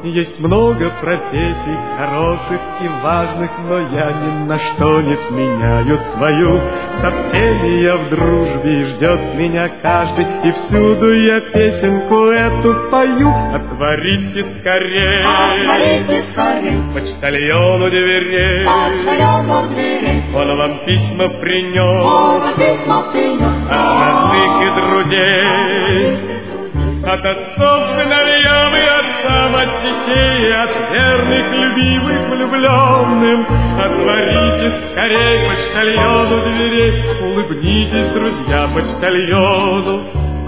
Есть много профессий хороших и важных, но я ни на что не сменяю свою. Со всеми я в дружбе, и ждет меня каждый, и всюду я песенку эту пою. Отворите скорей, почтальону дверей, он вам письма принес от родных и друзей. От отцов сыновьям и отцам, от детей, от верных, любимых, влюбленным. Отворите скорей почтальону дверей, улыбнитесь, друзья, почтальону.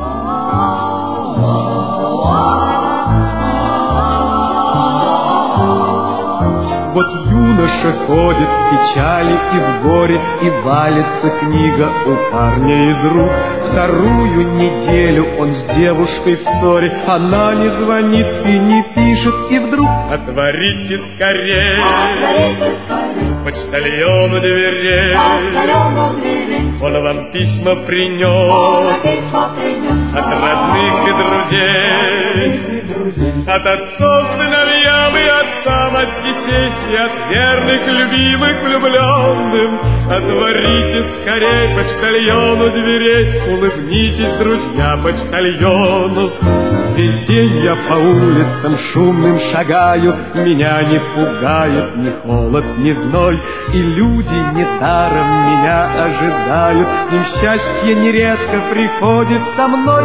Вот юноша ходит в печали и в горе, и валится книга у парня из рук. Вторую неделю он с девушкой в ссоре, она не звонит и не пишет, и вдруг отворите скорей почтальону дверей, он вам письма принес от родных и друзей, от отцов сыновьям и отцам, от детей и от верных, любимых, влюбленным. Отворите скорей почтальону дверей, улыбнитесь, друзья, почтальону. Весь день я по улицам шумным шагаю, меня не пугает ни холод, ни зной, и люди недаром меня ожидают, им счастье нередко приходит со мной.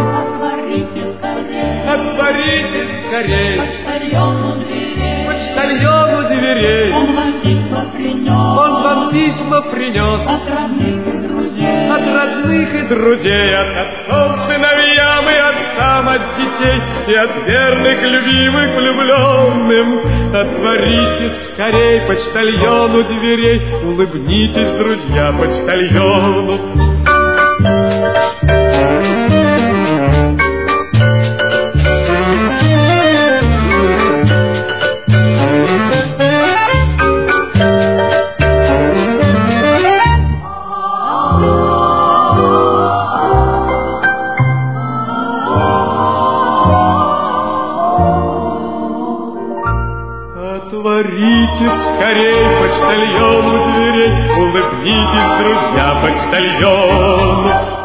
Отворите скорей почтальону дверей, он вам письма принес от родных и друзей, от отцов сыновьям и отцам, от детей и от верных, любимых, влюбленным. Отворите скорей почтальону дверей, улыбнитесь, друзья, почтальону. Отворите скорей почтальону дверей, улыбнитесь, друзья, почтальону.